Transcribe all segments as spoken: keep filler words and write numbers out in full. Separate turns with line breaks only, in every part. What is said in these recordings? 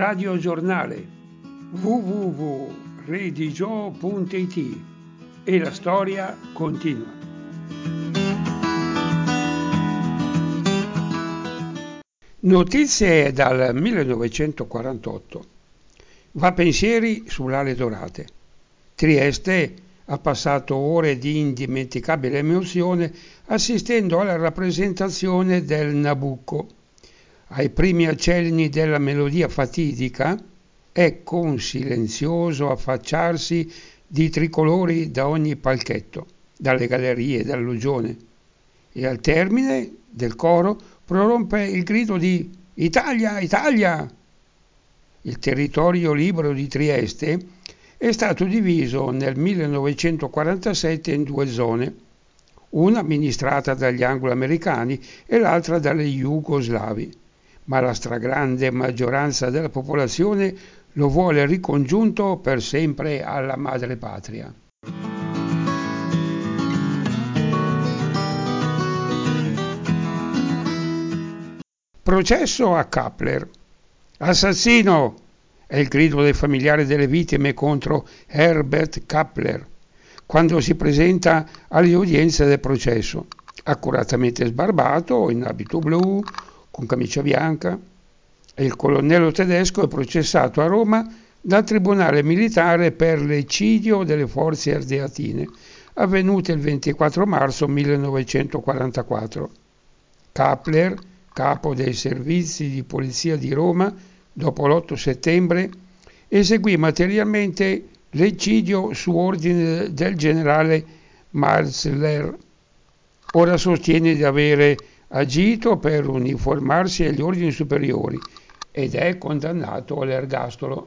radiogiornale w w w punto redigio punto i t e la storia continua. Notizie dal millenovecentoquarantotto. Va pensieri sull'ale dorate. Trieste ha passato ore di indimenticabile emozione assistendo alla rappresentazione del Nabucco. Ai primi accenni della melodia fatidica, ecco un silenzioso affacciarsi di tricolori da ogni palchetto, dalle gallerie, dall'Ugione. E al termine del coro prorompe il grido di «Italia, Italia!». Il territorio libero di Trieste è stato diviso nel millenovecentoquarantasette in due zone, una amministrata dagli anglo-americani e l'altra dagli jugoslavi, ma la stragrande maggioranza della popolazione lo vuole ricongiunto per sempre alla madrepatria. Processo a Kappler. Assassino! È il grido dei familiari delle vittime contro Herbert Kappler quando si presenta alle udienze del processo, accuratamente sbarbato, in abito blu, con camicia bianca. E il colonnello tedesco è processato a Roma dal Tribunale Militare per l'eccidio delle forze ardeatine, avvenute il ventiquattro marzo millenovecentoquarantaquattro. Kappler, capo dei servizi di polizia di Roma, dopo l'otto settembre, eseguì materialmente l'eccidio su ordine del generale Marzler. Ora sostiene di avere agito per uniformarsi agli ordini superiori ed è condannato all'ergastolo.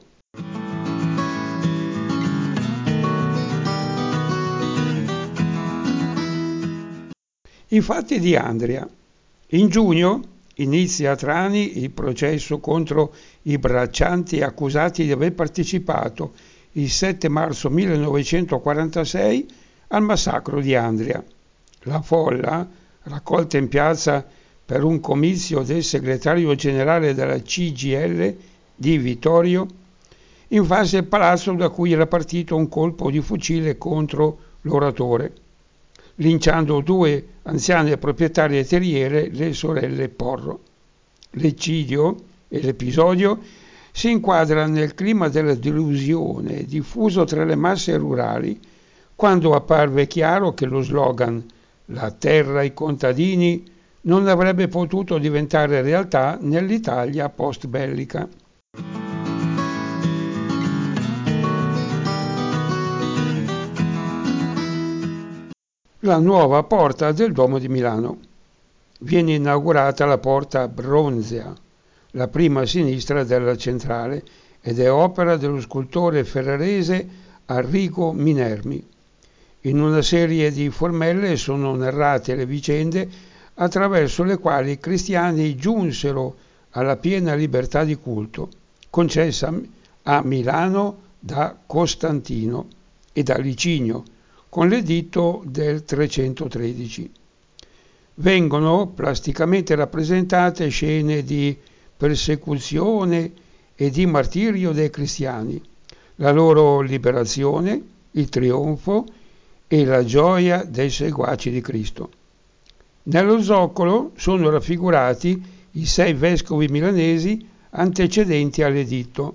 I fatti di Andria. In giugno inizia a Trani il processo contro i braccianti accusati di aver partecipato il sette marzo millenovecentoquarantasei al massacro di Andria. La folla, raccolta in piazza per un comizio del segretario generale della C G I L di Vittorio, invase il palazzo da cui era partito un colpo di fucile contro l'oratore, linciando due anziane proprietarie terriere, le sorelle Porro. L'eccidio e l'episodio si inquadra nel clima della delusione diffuso tra le masse rurali, quando apparve chiaro che lo slogan «La terra ai contadini» non avrebbe potuto diventare realtà nell'Italia post-bellica. La nuova porta del Duomo di Milano. Viene inaugurata la porta bronzea, la prima a sinistra della centrale, ed è opera dello scultore ferrarese Arrigo Minermi. In una serie di formelle sono narrate le vicende attraverso le quali i cristiani giunsero alla piena libertà di culto, concessa a Milano da Costantino e da Licinio, con l'editto del trecentotredici. Vengono plasticamente rappresentate scene di persecuzione e di martirio dei cristiani, la loro liberazione, il trionfo e la gioia dei seguaci di Cristo. Nello zoccolo sono raffigurati i sei vescovi milanesi antecedenti all'editto.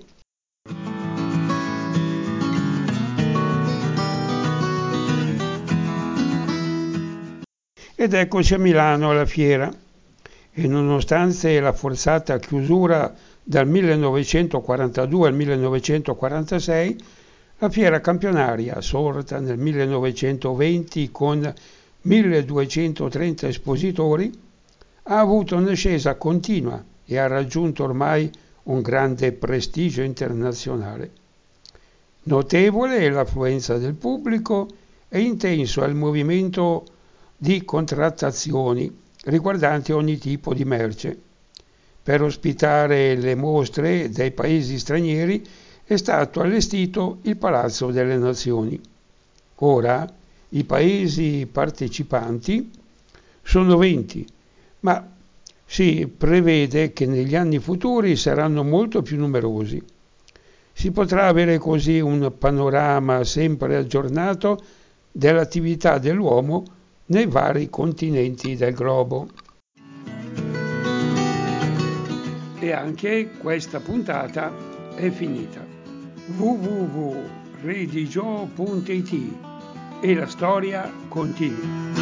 Ed eccoci a Milano alla fiera, e nonostante la forzata chiusura dal millenovecentoquarantadue al millenovecentoquarantasei, la fiera campionaria, sorta nel millenovecentoventi con milleduecentotrenta espositori, ha avuto un'ascesa continua e ha raggiunto ormai un grande prestigio internazionale. Notevole è l'affluenza del pubblico e intenso è il movimento di contrattazioni riguardanti ogni tipo di merce. Per ospitare le mostre dei paesi stranieri è stato allestito il Palazzo delle Nazioni. Ora i paesi partecipanti sono venti, ma Si prevede che negli anni futuri saranno molto più numerosi. Si potrà avere così un panorama sempre aggiornato dell'attività dell'uomo nei vari continenti del globo. E anche questa puntata è finita. w w w punto redigio punto i t e la storia continua.